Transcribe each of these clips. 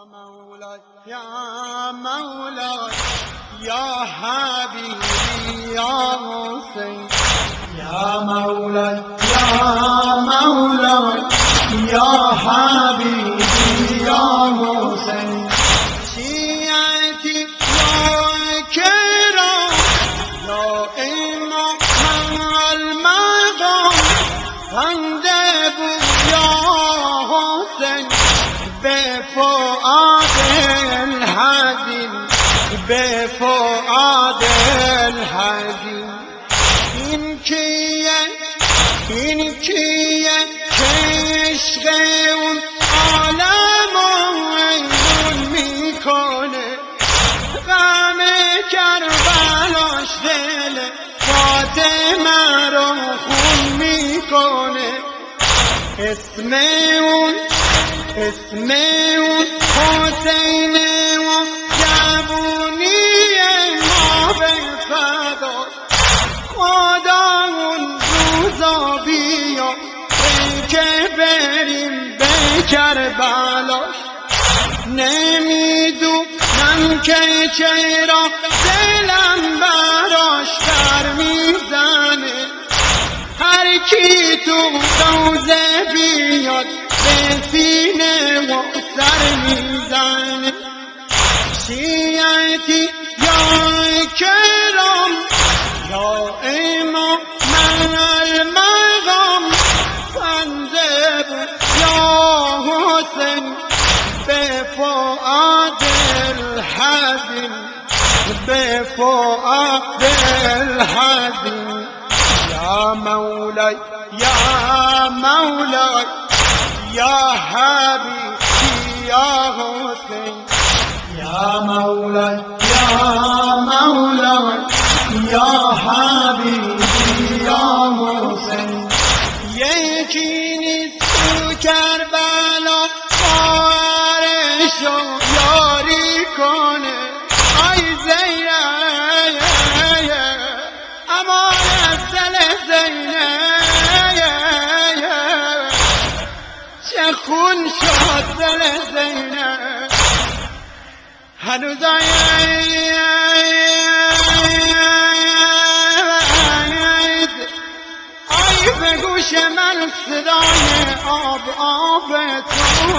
مولاي يا مولاي يا حبيبي يا حسين يا مولاي يا مولاي يا حبيبي يا حسين شيعتي يا كرام يا إمام المقام بنده بود یا حسین به فؤاد الحزین به فؤاد الحزین این کیه که عشق اون عالم ویرون میکنه غم کربلاش دل فاطمه رو خون میکنه اسم اون حسین و جوونی ما به فدا خدا اون روزا بیا که بریم به کربلاش نمیدونم که چرا دلم براش در میزنه هر کی تو روزه بیاد به سینه و سر میزنه شیعتی یا کرام یا امام المقام بنده بود یا حسین به فؤاد الحزین به فؤاد الحزین یا مولاي يا مولاي يا حبيبي يا حسين يا مولاي يا مولاي يا حبيبي يا حسين یکی نیست تو کربلا خواهرشو یاری کنه ای زینب امان از دل زینب چه خون شد دل زینب هنوز ای به گوش من صدای آب تو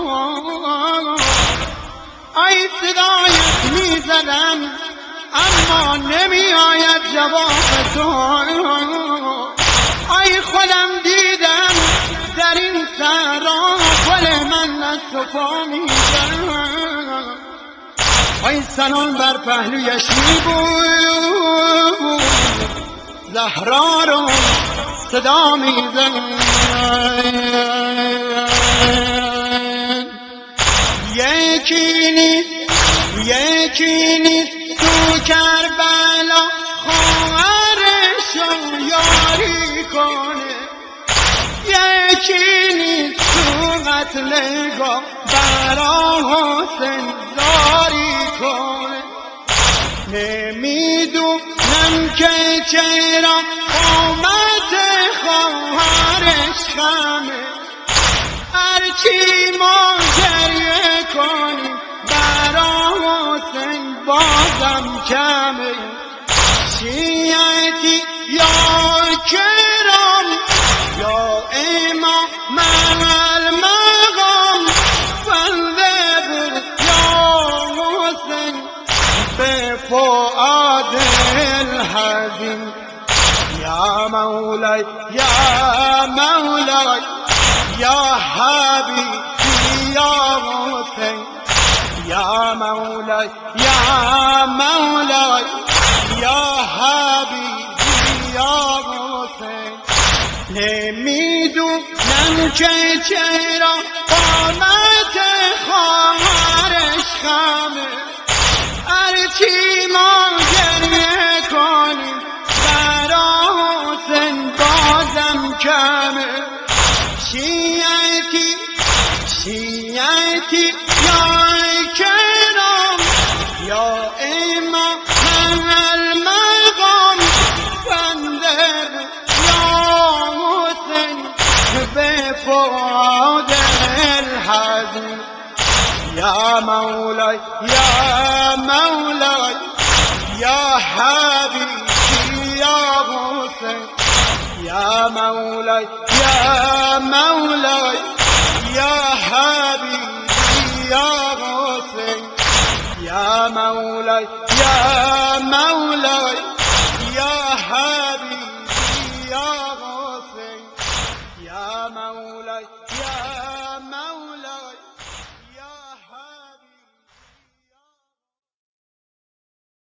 ای صدایت میزدم اما نمی آید جواب تو ای خودم دیدم در این صحرا گل من از تو پا میزد ای سنان بر پهلویش می بود زهرا رو صدا میزد یکی نیست تو کربلا خواهرشو یاری کنه یکی نیست تو قتلگاه برا حسین زاری کنه نمیدونم که چرا قامت خواهرش خمه هرچی ما گریه کنیم برا حسین بازم کمه شیعتی یا کرام یا امام المقام بنده بود یا حسین به فؤاد الحزین یا مولاي یا مولاي یا حبیبی یا حسین یا مولاي یا مولاي یا حبیبی یا حسین نمیدونم که چرا قامت خواهرش خمه هرچی ما گریه کنیم برا حسین بازم کمه شیعتی یا کرام یا امام المقام بنده یا حسین به فؤاد الحزین يا مولاي يا مولاي يا حبيبي يا حسين يا مولاي يا مولاي يا حبيبي يا حسين يا مولاي يا مولاي يا حبيبي يا حسين يا مولاي يا